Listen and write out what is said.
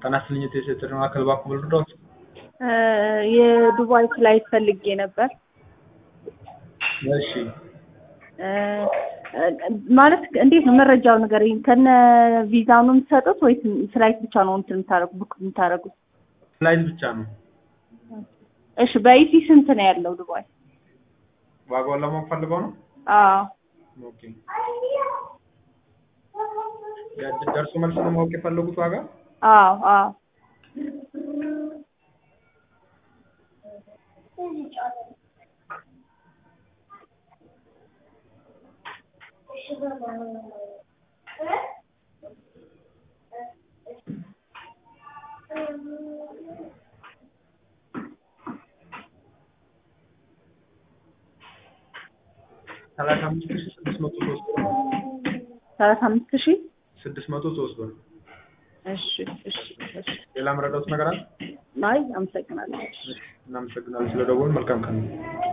ተናስልኝ ተሰጥተና ከልባኩ ብልዶት የዱባይ ፍላይት ፈልጌ ነበር እሺ ማለት እንዴት ነው መረጃው ንገረኝ ከነ ቪዛው ነው የምትሰጡት ወይስ ፍላይት ብቻ ነው እንትን ቡክ የምታረጉት ፍላይት ብቻ ነው እሺ በኢቲ ስንት ነው ያለው ዱባይ ዋጋውን ለማወቅ ፈልገው ነው አዎ ኦኬ ደርሶ መልስ ነው ማወቅ የፈለጉት ዋጋ አዎ አዎ ሰላሳ አምስት ሺህ 603 ብር እሺ ሌላ መረዳት ነገር አለ አይ አመሰግናለሁ እናመሰግናለን ስለደወሉ መልካም ቀን